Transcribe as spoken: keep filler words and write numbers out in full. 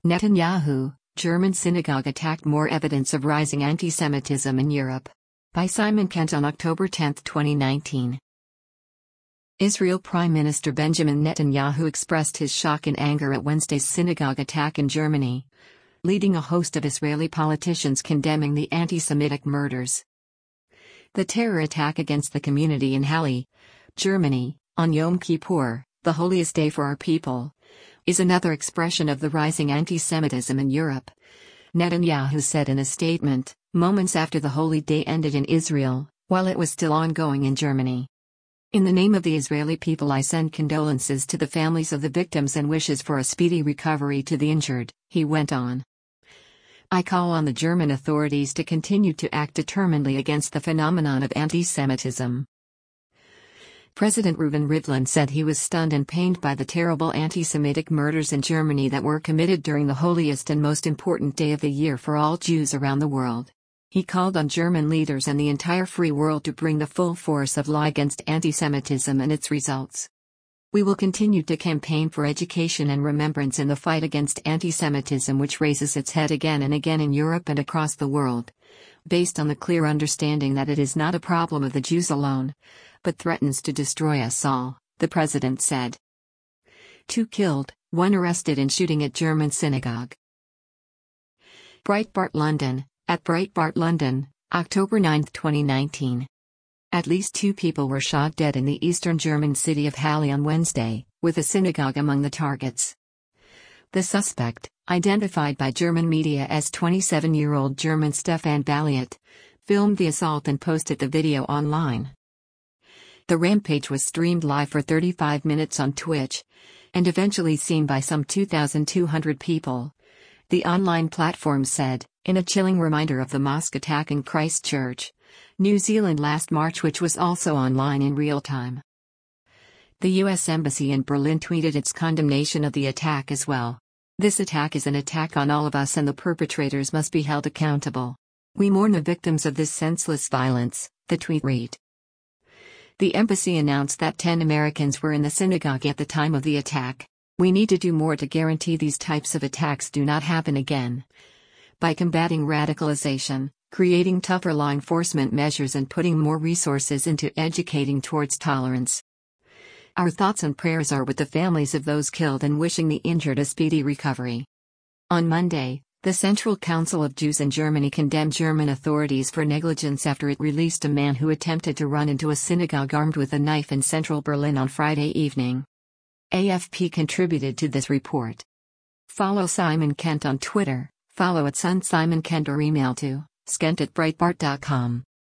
Netanyahu, German synagogue attacked, more evidence of rising anti-Semitism in Europe. By Simon Kent on October tenth, twenty nineteen. Israel Prime Minister Benjamin Netanyahu expressed his shock and anger at Wednesday's synagogue attack in Germany, leading a host of Israeli politicians condemning the anti-Semitic murders. The terror attack against the community in Halle, Germany, on Yom Kippur, the holiest day for our people, is another expression of the rising anti-Semitism in Europe, Netanyahu said in a statement, moments after the holy day ended in Israel, while it was still ongoing in Germany. In the name of the Israeli people, I send condolences to the families of the victims and wishes for a speedy recovery to the injured, he went on. I call on the German authorities to continue to act determinedly against the phenomenon of anti-Semitism. President Reuven Rivlin said he was stunned and pained by the terrible anti-Semitic murders in Germany that were committed during the holiest and most important day of the year for all Jews around the world. He called on German leaders and the entire free world to bring the full force of law against anti-Semitism and its results. We will continue to campaign for education and remembrance in the fight against anti-Semitism, which raises its head again and again in Europe and across the world, based on the clear understanding that it is not a problem of the Jews alone, but threatens to destroy us all, the president said. Two killed, one arrested in shooting at German synagogue. Breitbart London, at Breitbart London, October ninth, twenty nineteen. At least two people were shot dead in the eastern German city of Halle on Wednesday, with a synagogue among the targets. The suspect, identified by German media as twenty-seven-year-old German Stefan Balliet, filmed the assault and posted the video online. The rampage was streamed live for thirty-five minutes on Twitch, and eventually seen by some two thousand two hundred people, the online platform said, in a chilling reminder of the mosque attack in Christchurch, New Zealand last March, which was also online in real time. The U S Embassy in Berlin tweeted its condemnation of the attack as well. This attack is an attack on all of us and the perpetrators must be held accountable. We mourn the victims of this senseless violence, the tweet read. The embassy announced that ten Americans were in the synagogue at the time of the attack. We need to do more to guarantee these types of attacks do not happen again. By combating radicalization, creating tougher law enforcement measures and putting more resources into educating towards tolerance. Our thoughts and prayers are with the families of those killed and wishing the injured a speedy recovery. On Monday, the Central Council of Jews in Germany condemned German authorities for negligence after it released a man who attempted to run into a synagogue armed with a knife in central Berlin on Friday evening. A F P contributed to this report. Follow Simon Kent on Twitter, follow at Son Simon Kent or email to skent at breitbart dot com.